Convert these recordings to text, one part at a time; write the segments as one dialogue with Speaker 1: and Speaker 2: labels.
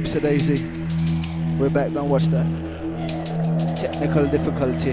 Speaker 1: Mr. Daisy. We're back, don't watch that. Technical difficulty.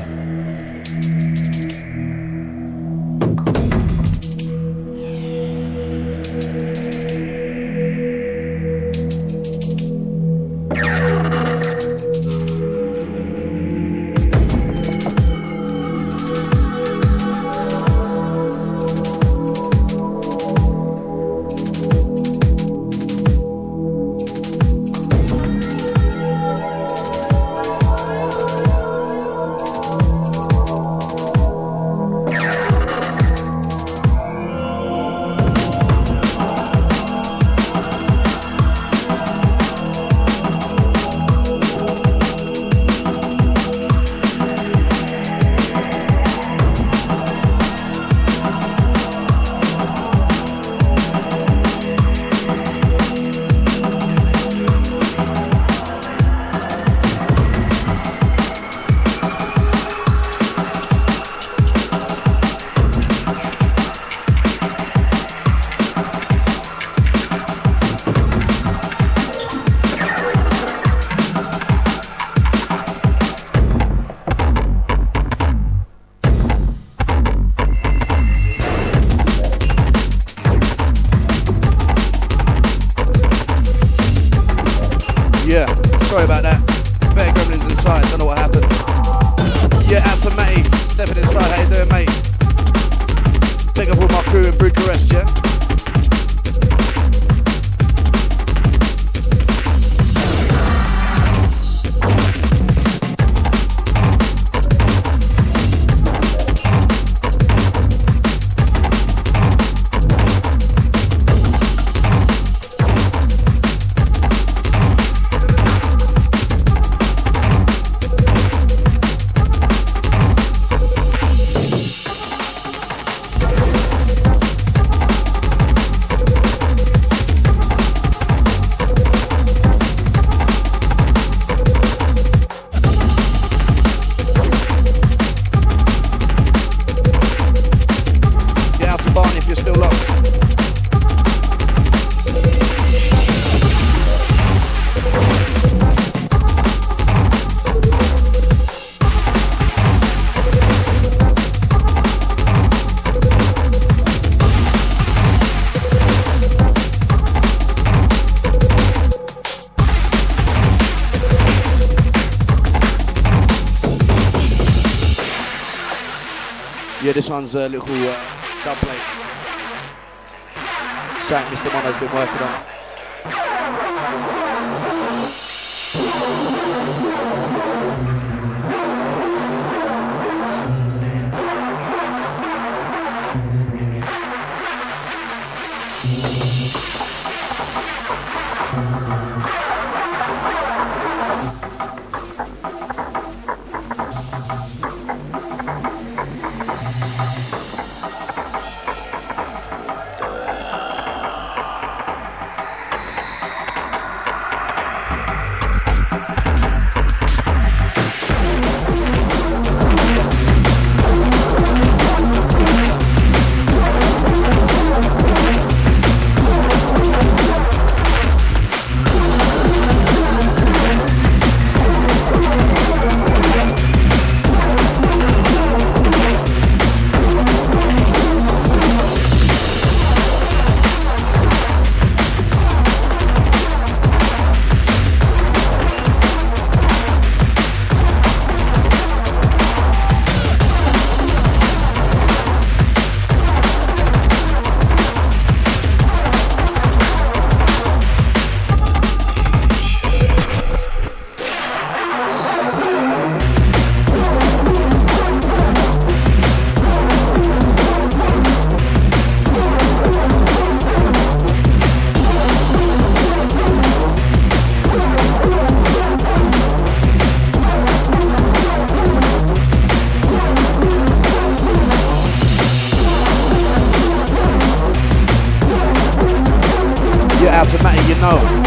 Speaker 2: This one's a little dub plate. Something Mr. Mono's been working on. Automatic, you know.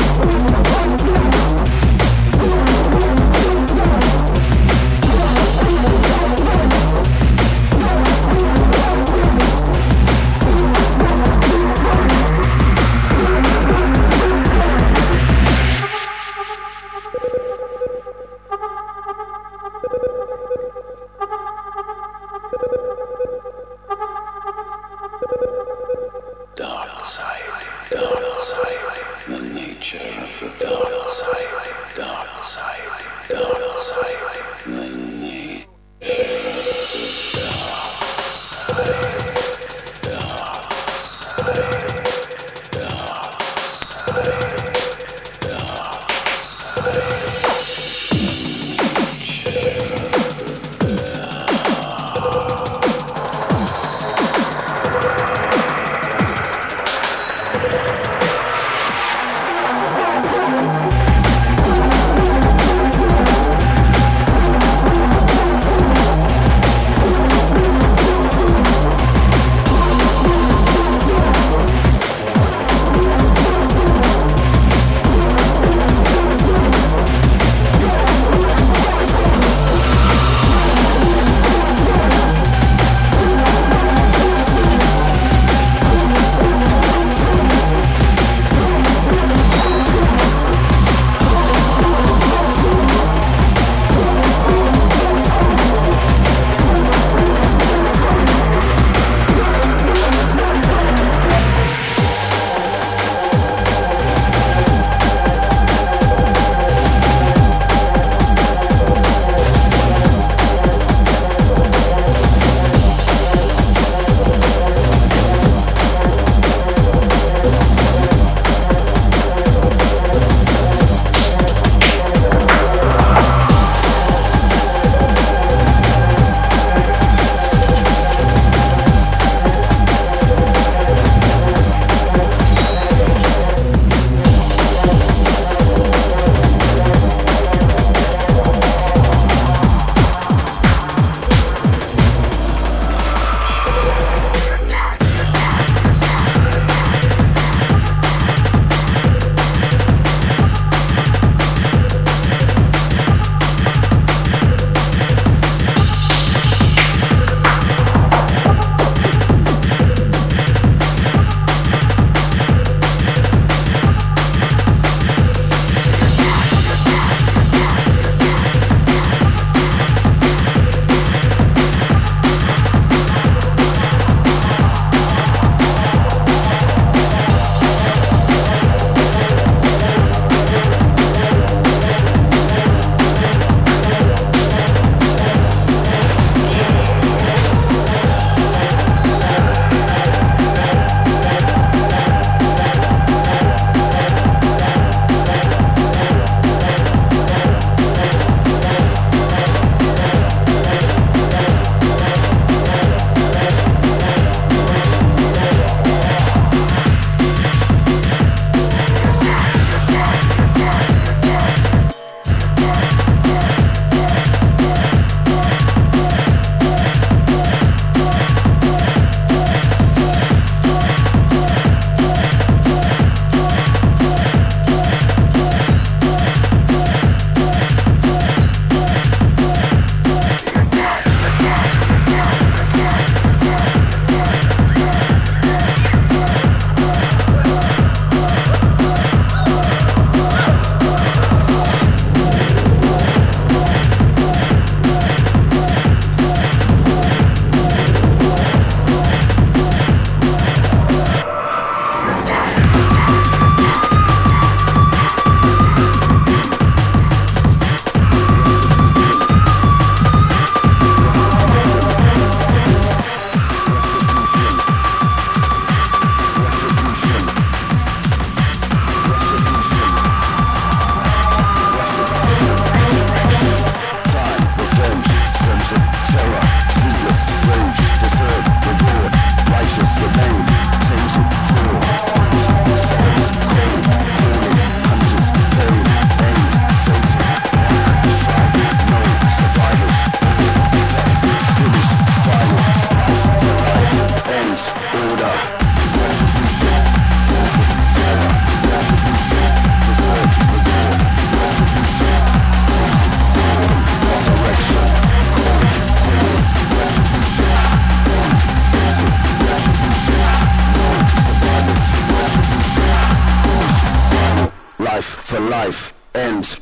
Speaker 3: life ends.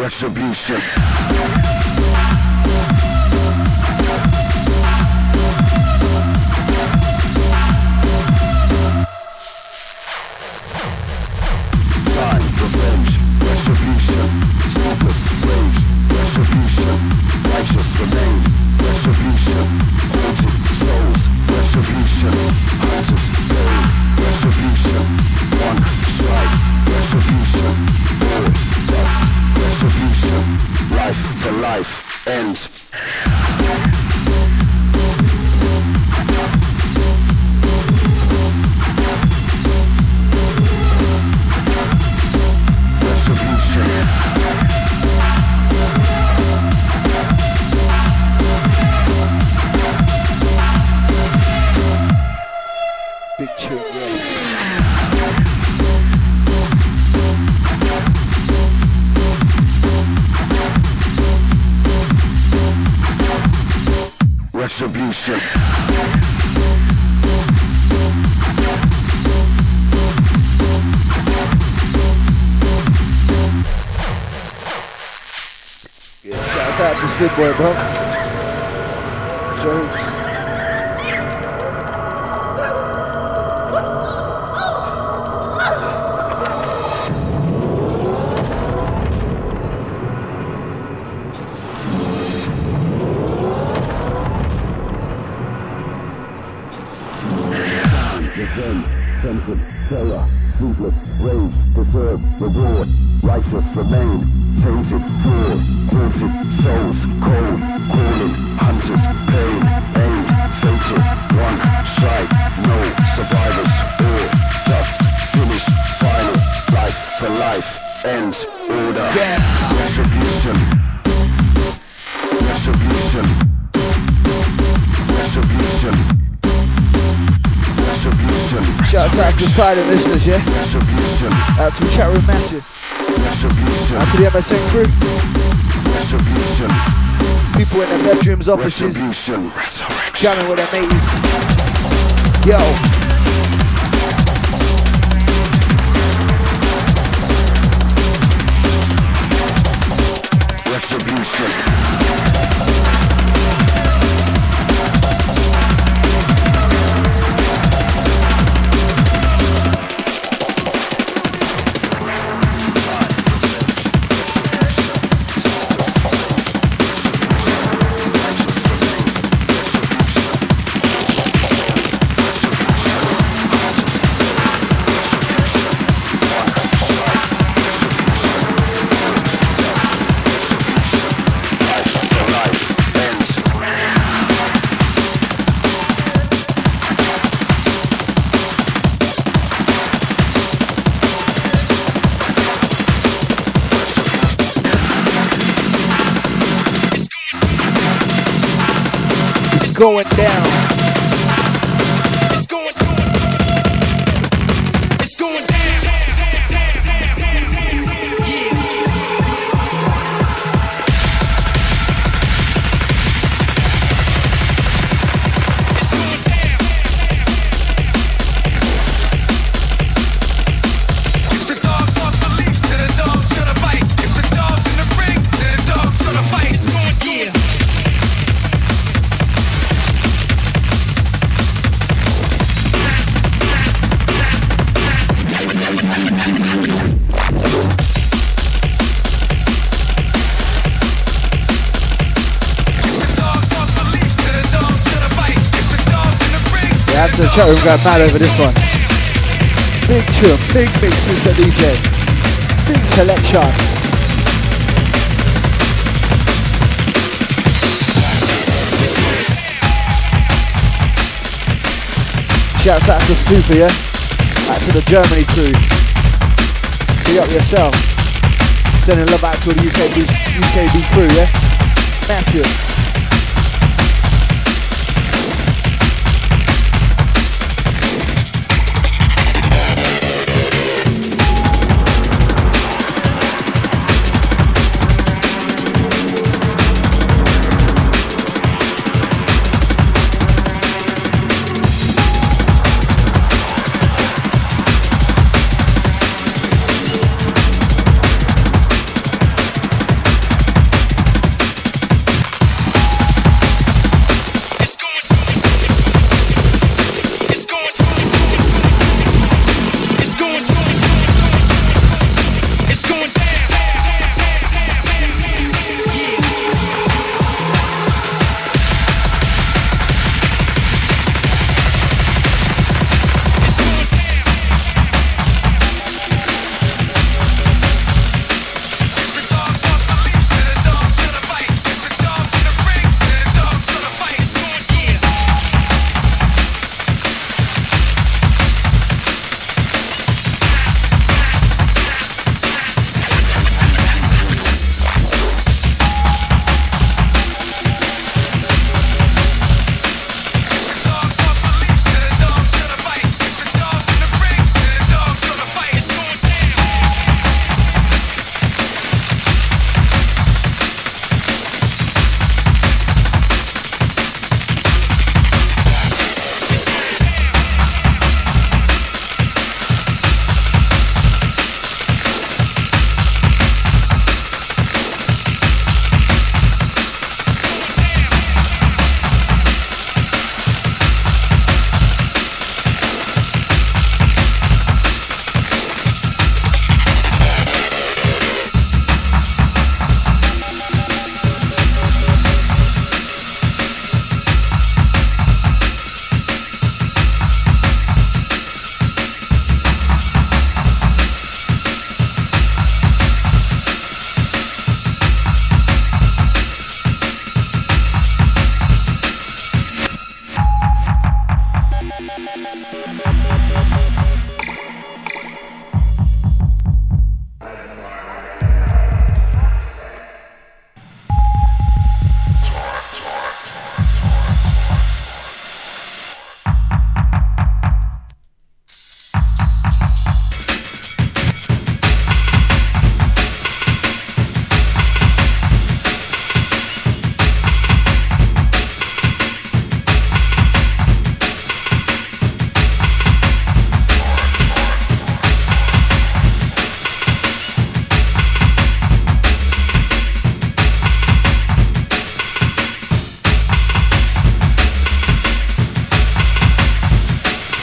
Speaker 3: Retribution. Time, revenge, retribution. Sleepless rage, retribution. Righteous remain, retribution. Haunted souls, retribution. Hunters pain, retribution. One strike, retribution. All dust, retribution. Life for life, end. Retribution.
Speaker 1: Big tune, yeah.
Speaker 3: Retribution.
Speaker 1: Yeah, shouts out to Slim Boy, bro. Jokes.
Speaker 3: Sentence, terror, sleepless, rage, deserve, reward, righteous remain, tainted, fraud, haunted, souls, cold, calling, hunters, pain, aim, fatal, one, strike, no, survivors, all, dust, finish, final, life for life, end, order, retribution, retribution, retribution.
Speaker 1: Shouts out to silent listeners, yeah? Out to the chat room massive. Out to the MSN crew. People in their bedrooms, offices, jamming with their mates. Yo.
Speaker 3: Retribution.
Speaker 1: Going down.
Speaker 4: It's going down. Yeah. It's going down. If the dogs off the leash, then the dog's gonna bite. If the dog's in the ring, then the dog's gonna fight. It's going down.
Speaker 1: Yeah, the chat room got mad over this one. Big tune, big mix, Mr. DJ. Big selection. Shouts out to Super, yeah? Out to the Germany crew. Big up yourself. Sending love out to the UKB crew, yeah? Massive.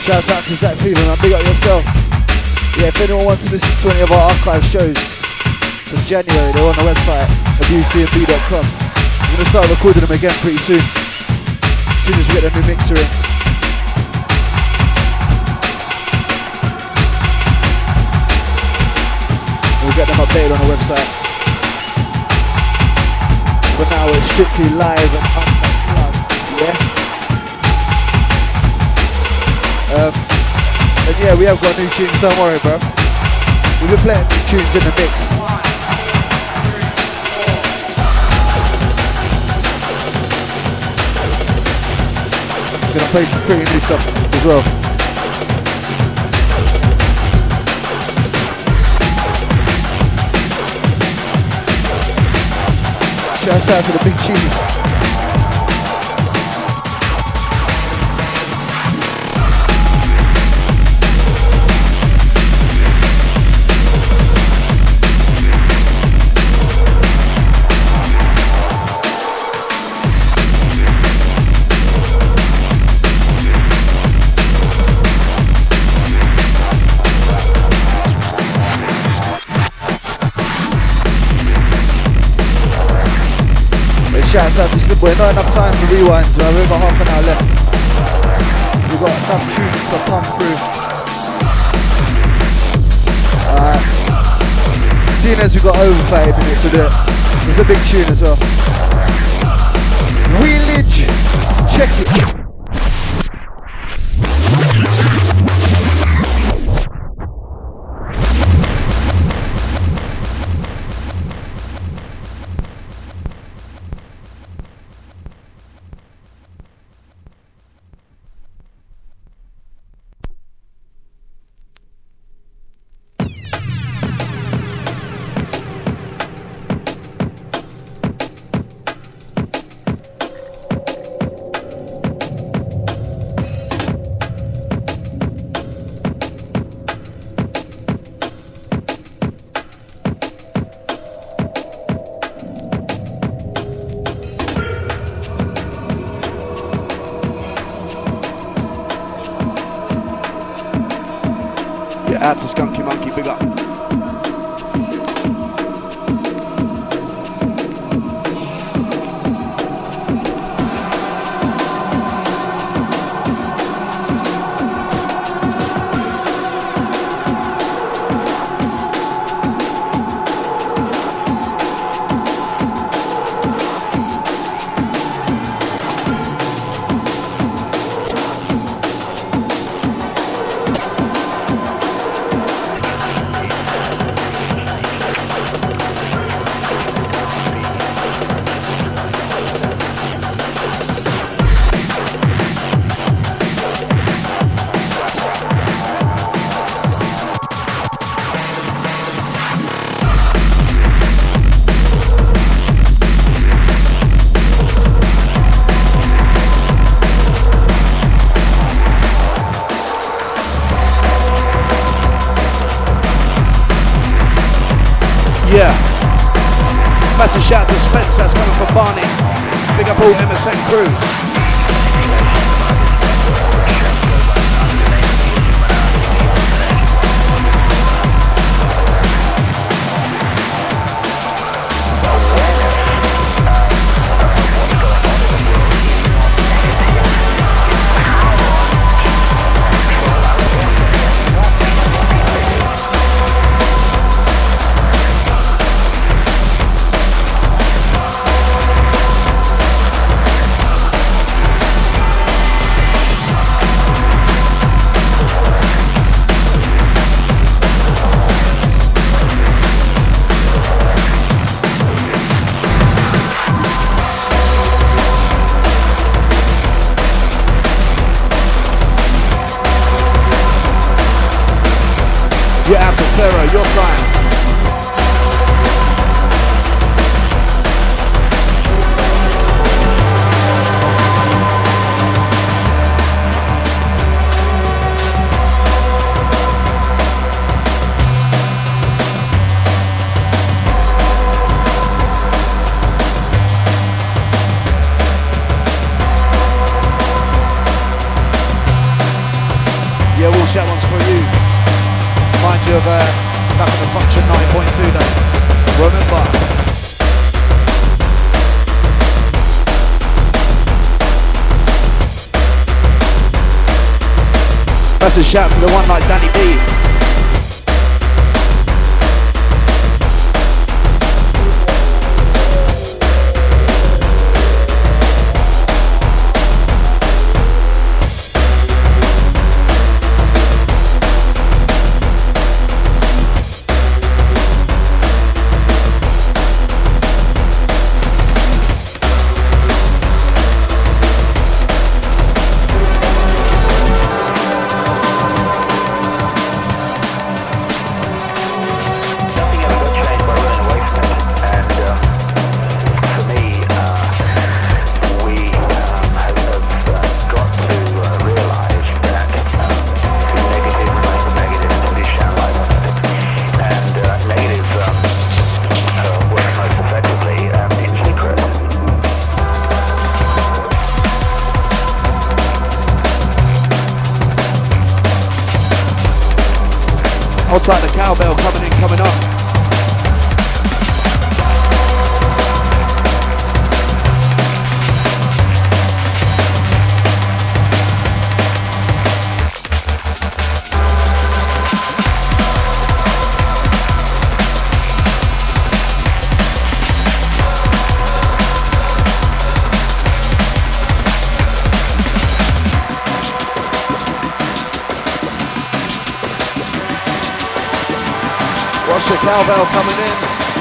Speaker 1: Shouts out to Zach Cleveland, man. Big up yourself. Yeah, if anyone wants to listen to any of our archive shows from January, they're on the website, abusebnb.com. I'm going to start recording them again pretty soon. As soon as we get the new mixer in. We'll get them updated on the website. For now, it's strictly live and unplugged, yeah? And yeah, we have got new tunes, don't worry, bro. We've been playing new tunes in the mix. I'm gonna play some pretty new stuff as well. Shouts out to the big cheese. Shouts out to Slipboy, not enough time for rewinds, man. We've got half an hour left. We've got enough tunes to pump through. Seeing as we've got over 5 minutes to do it, it's a big tune as well. Wheelage, check it.
Speaker 2: Out to Skunky Monkey, big up. Yeah. Massive shout to Spence, that's coming from Barney. Big up all MSN crew. That one's for you. Mind you of back in the Function 9.2 days. Remember. That's a shout to the one like Danny B. Outside the cowbell coming in, coming up. Watch the cowbell coming in.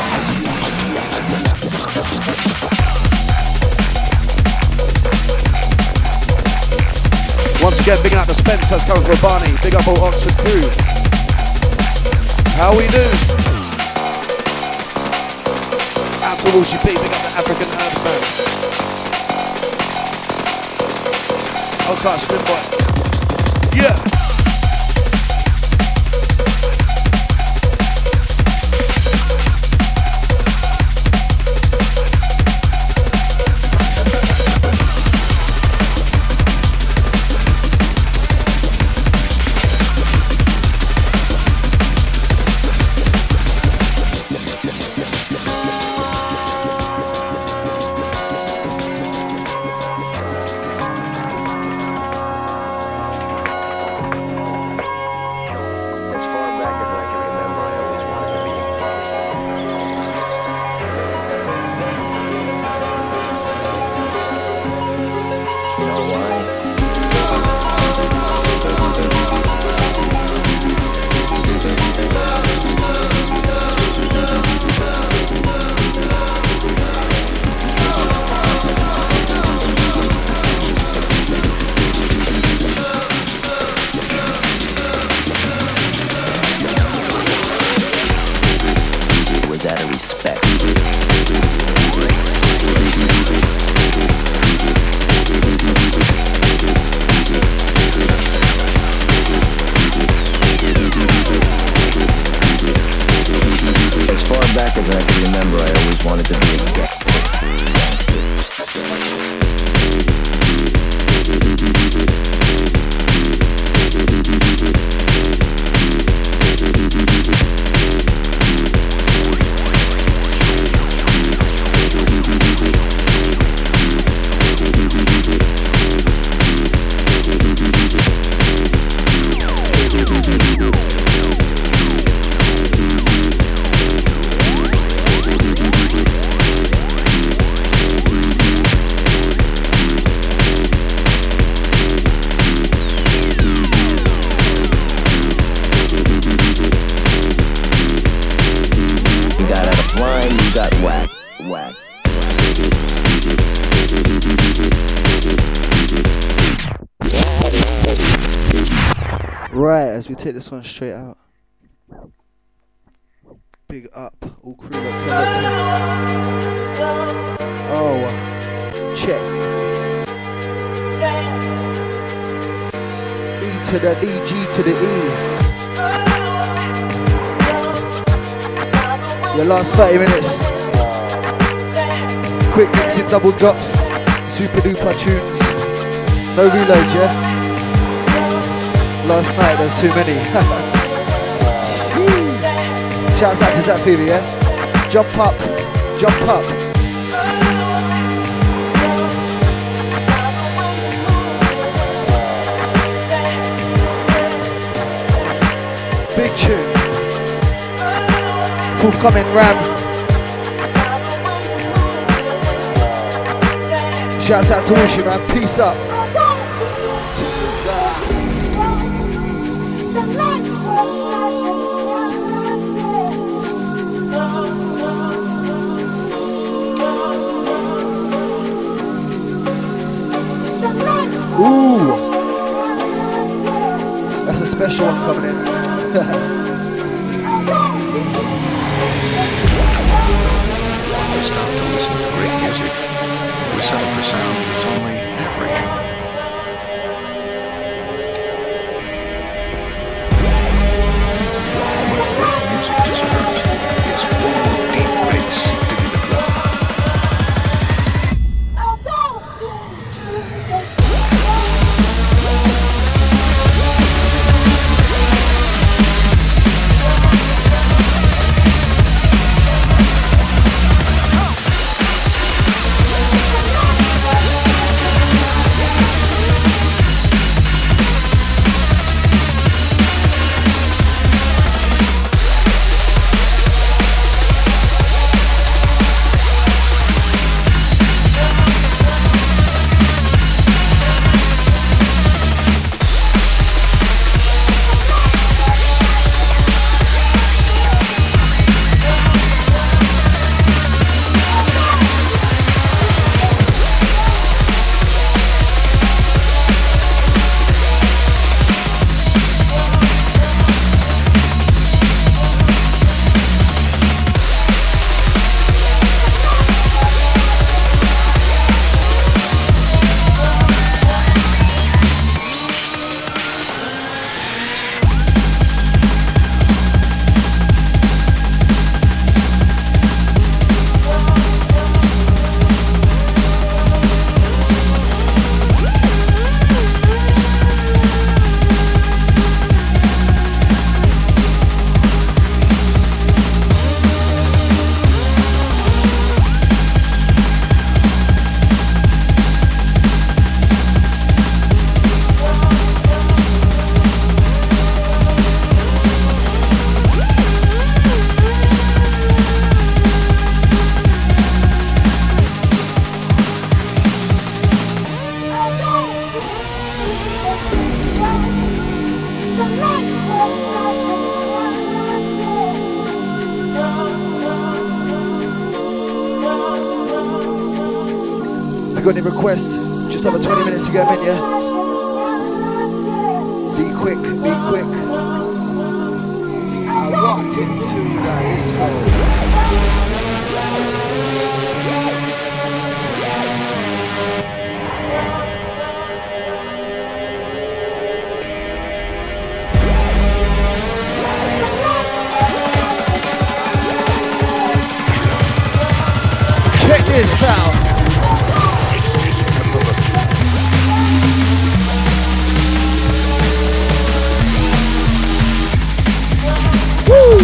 Speaker 2: Once again, bigging up the Spencers coming for Barney. Big up all Oxford crew. How we do? Out to Walshy P, big up the African Herbs Band. Outside Slim Boy. Yeah. Right, as we take this one straight out. Big up, all crew that turned up. Oh, check. E to the D, G to the E. Your last 30 minutes. Quick mixing double drops, super duper tunes. No reloads, yeah?
Speaker 1: Last night there's too many. Shouts out to Zap Fever, yeah? Jump up, jump up. Big tune. Forthcoming Ram. Shouts out to Wushi, man. Peace up. Ooh, that's a special one coming in.
Speaker 5: We stop to listen to great music. We settle for sound that's only half-rated. What great music deserves is full, deep bass digging the groove.
Speaker 1: If you got any requests, just have 20 minutes to get them in, yeah? Be quick, be quick. I walked into that disco. Check this out. Woo!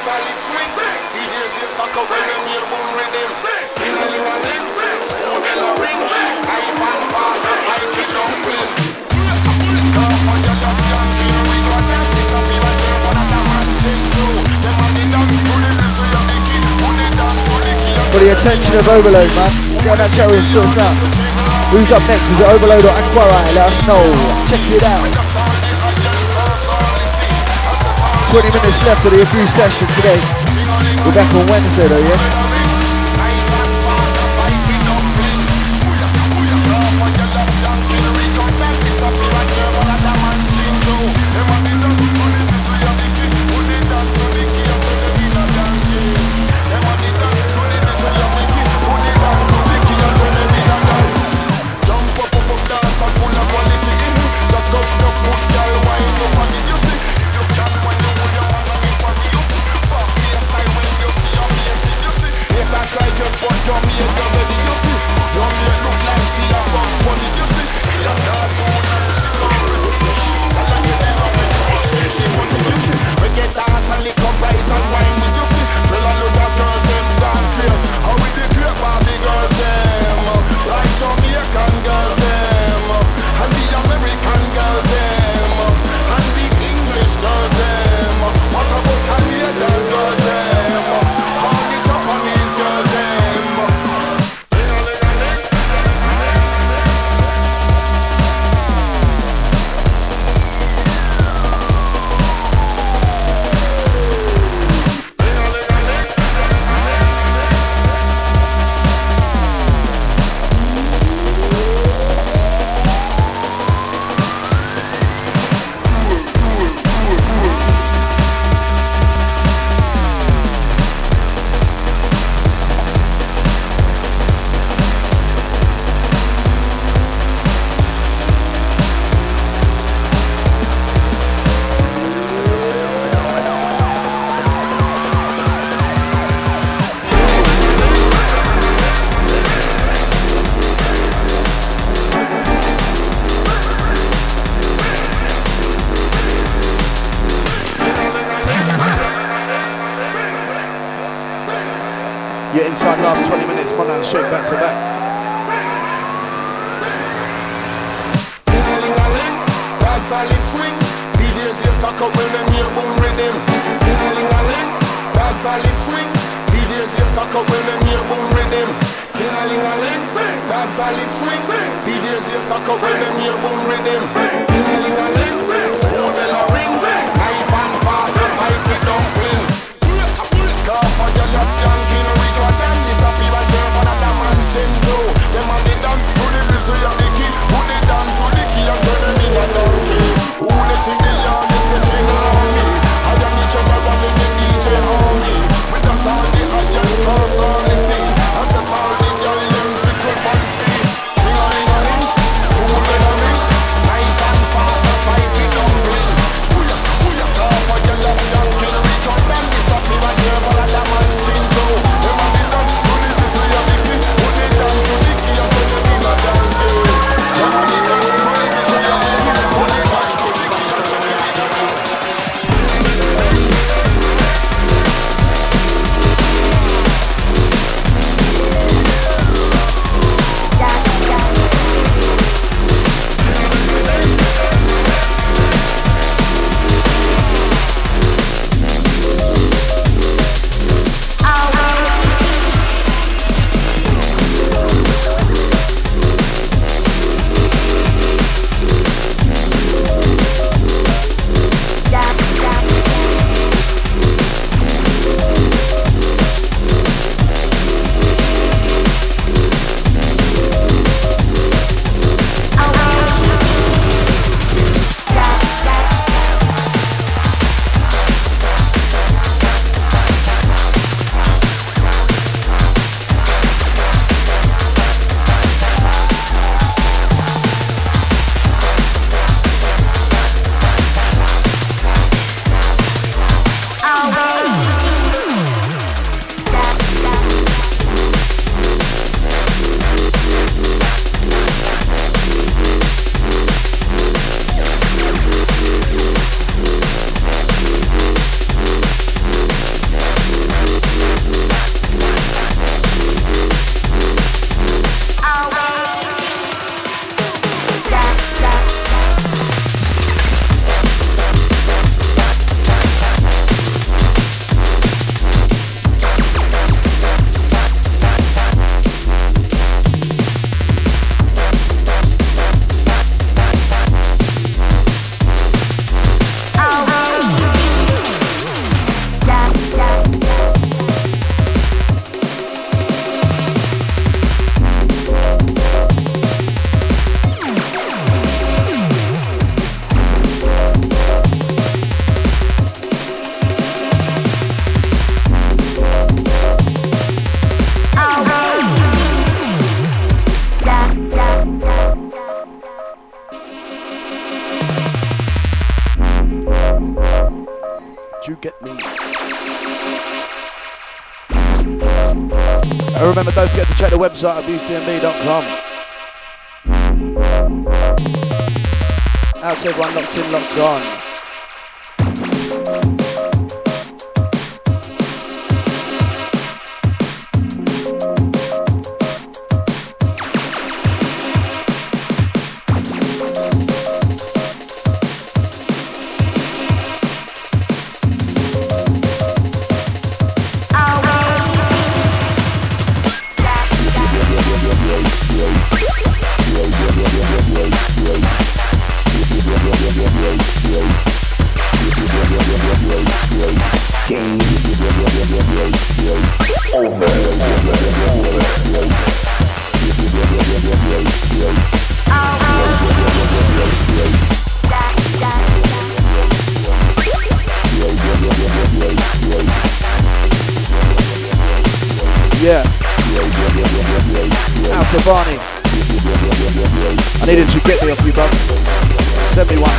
Speaker 1: For the attention of Overload, man. Get on that chat room, sort us out. Who's up next? Is it Overload or Aquara? Let us know. Check it out. 20 minutes left of the Abuse session today. We're back on Wednesday though, yeah?
Speaker 2: Yeah, inside last 20 minutes, Monan straight back to back.
Speaker 6: DJs just cock up when them hear boom rhythm. Ting-a-ling-a-ling, that's all it swing. DJs just cock up when them hear boom rhythm. Ting-a-ling-a-ling, that's all it swing. DJs just cock up when them hear boom rhythm. Ting-a-ling-a-ling, so bell a ring. Knife and fork, the fight with dumpling. Cause for your last skanking, we got them disappear and turn for another man's chin too. Them and they dance to the whistle of the key. Who they dance to the key and turn them in a donkey. Who they think they are, they say king on me. I am each other running the DJ on me. With that all the iron personality. I set all the girl them pickle fancy. Sing-a-ling-a-ling, school-ling-a-ling. Knife and
Speaker 1: Remember, don't forget to check the website at boostdmb.com. Out to everyone locked in, locked on.
Speaker 2: Yeah. Out to Barney. I needed to get me off you, bub. Send me one.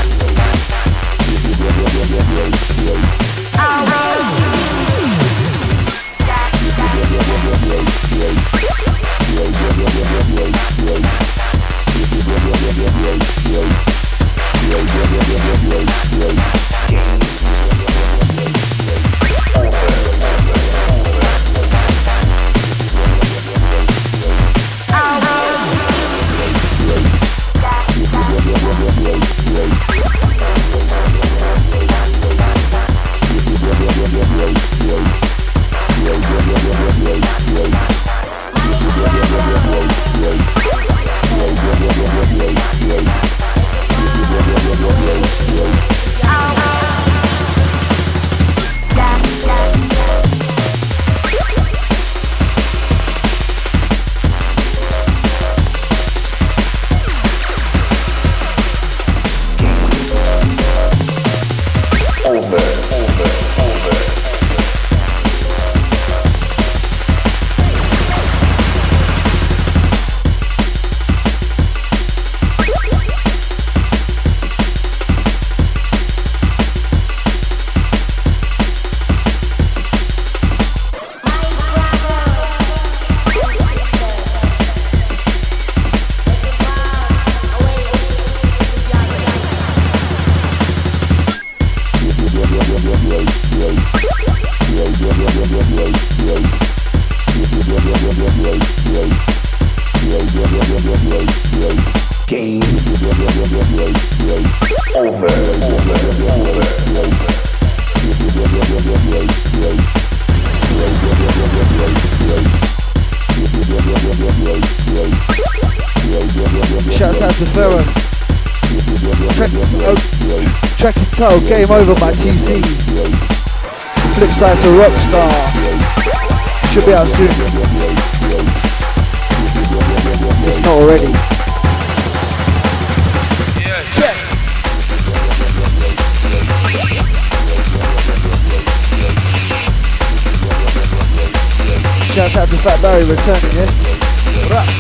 Speaker 2: Shouts out to Ferro. Track and Toe, Game Over by TC. Flip side to Rockstar. Should be out soon. If not already. Shouts out to Fat Barry returning, yeah? What up?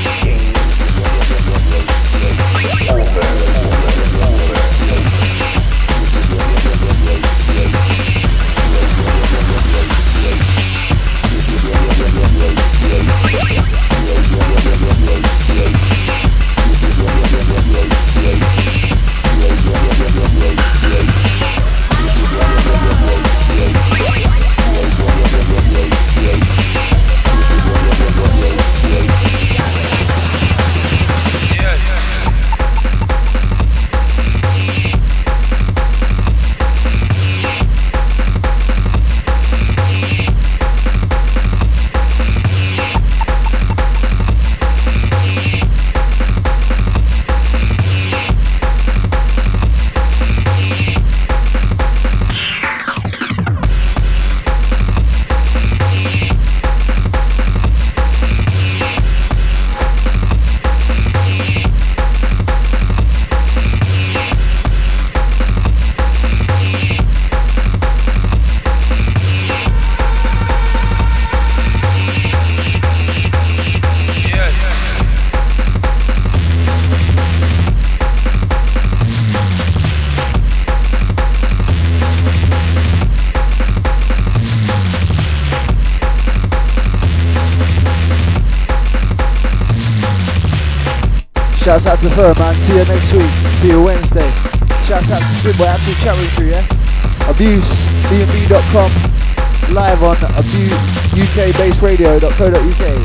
Speaker 2: Shouts out to Fur, man. See you next week. See you Wednesday. Shouts out to Swimboy. Actual chat room crew, yeah? AbuseBnB.com. Live on UKBaseRadio.co.uk.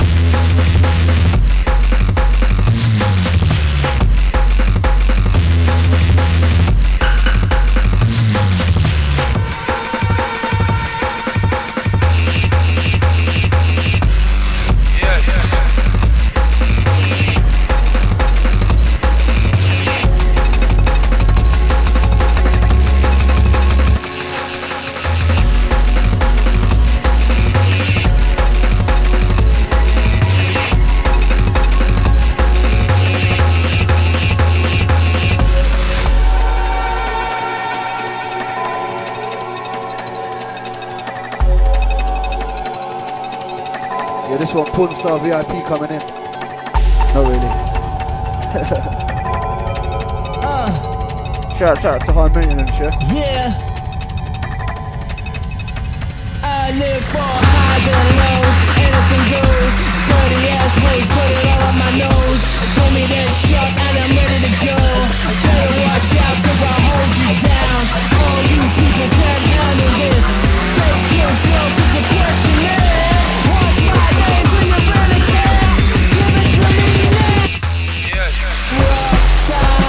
Speaker 2: This one, Porn Star VIP coming in. Not really. Shout out to high maintenance, yeah?
Speaker 7: Yeah. I live for highs and lows, anything goes. Dirty ass hoes, put it all on my nose. Pull me that shot and I'm ready to go. Better watch out cause I'll hold you down. All you people can't handle this. Take control cause the question is, what's my name? Do you really care? Give it to me now.
Speaker 4: Yes.
Speaker 7: Rockstar.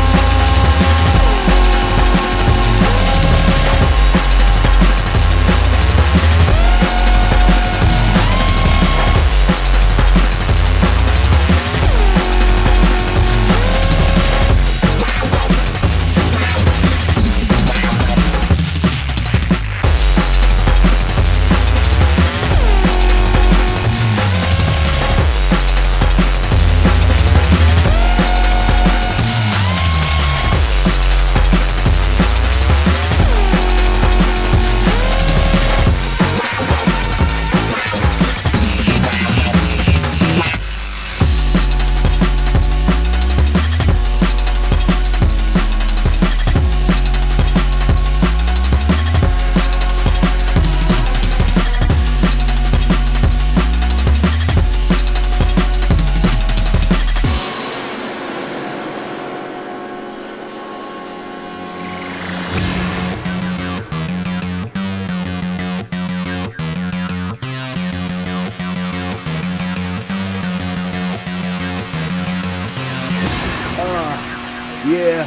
Speaker 2: Yeah.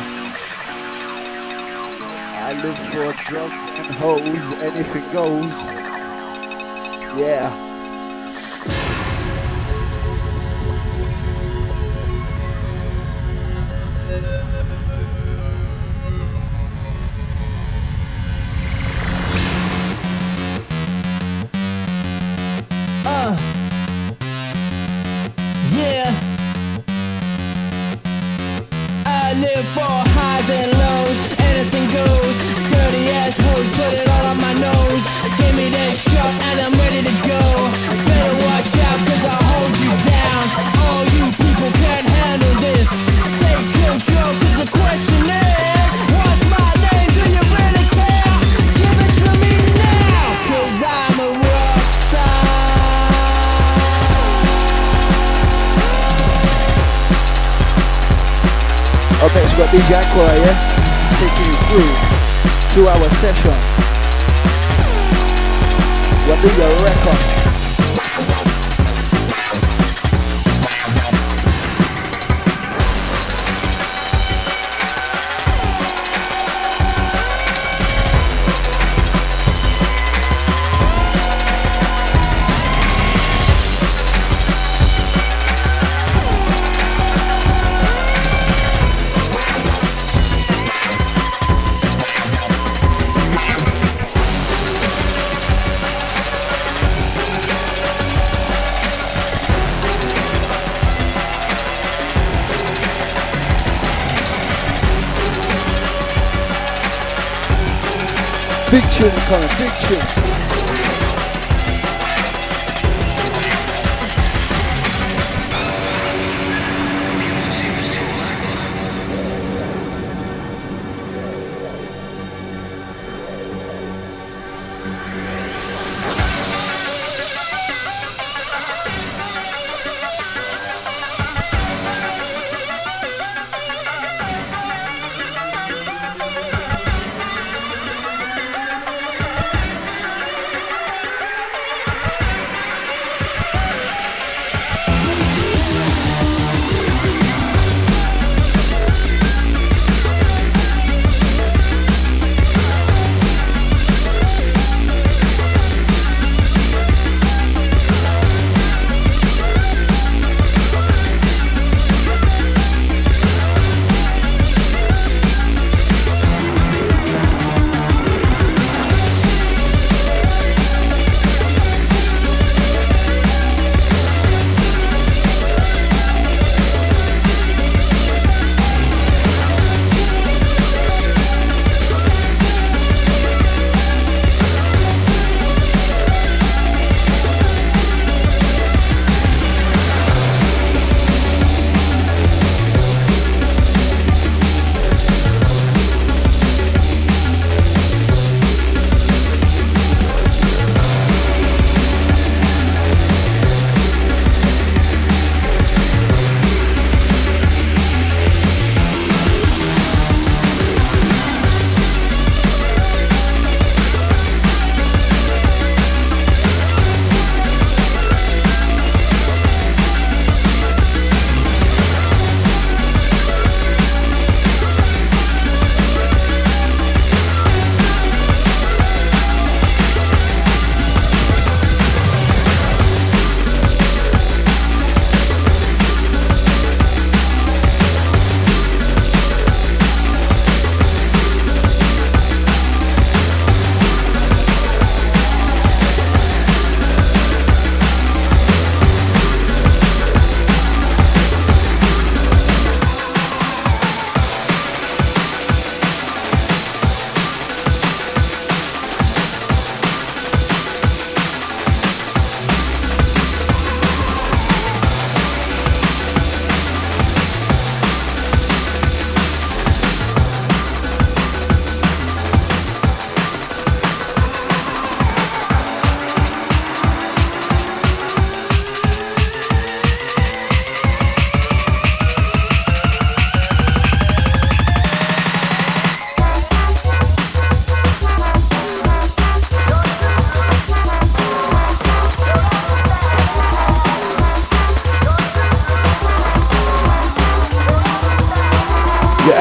Speaker 2: I live for drugs and hoes, anything goes. Yeah.
Speaker 7: Yeah. I live for highs and lows, anything goes. Dirty ass hoes, put it all on my nose. Give me that shot and I'm ready to go. Better watch out cause I'll hold you down. All you people can't handle this. Take control cause the question is, what's my name? Do you really care? Give it to me now, cause I'm a rock star.
Speaker 2: Up next we've got DJ Aqua, yeah? Taking you through 2-hour session. What do you reckon? Big tune coming, big tune.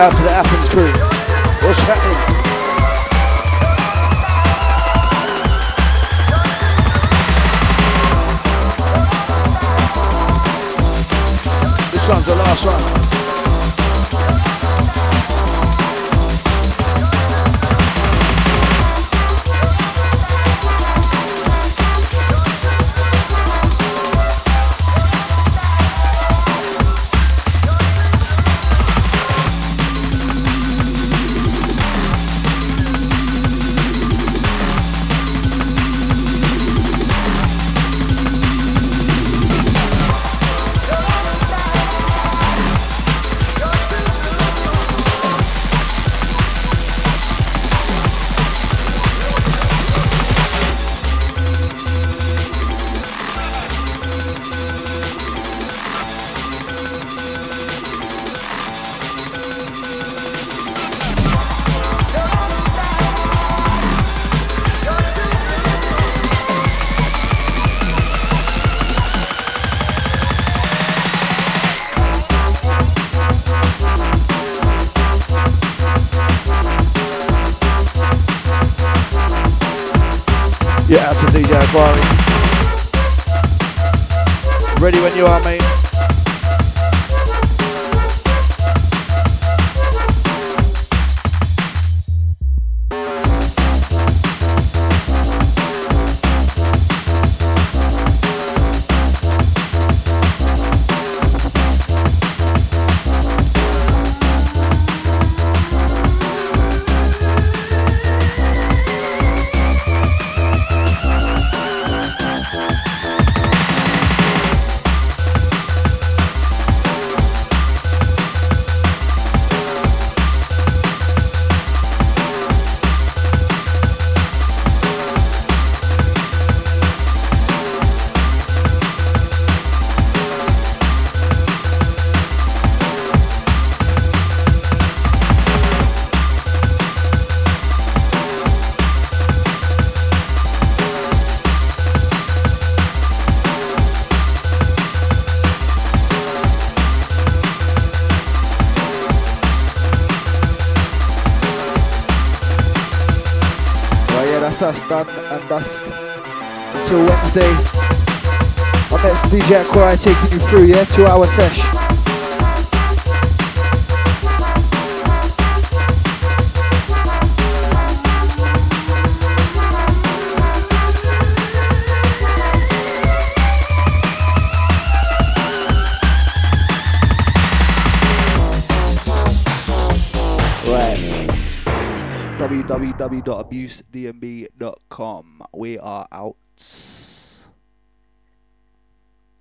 Speaker 1: out to the Athens crew. What's happening? This one's the last one. Yeah, out to DJ Aquari. Ready when you are, mate. Us done, and that's until Wednesday. Our next DJ Aquari taking you through, yeah, 2-hour sesh. www.abusedmb.com. We are out.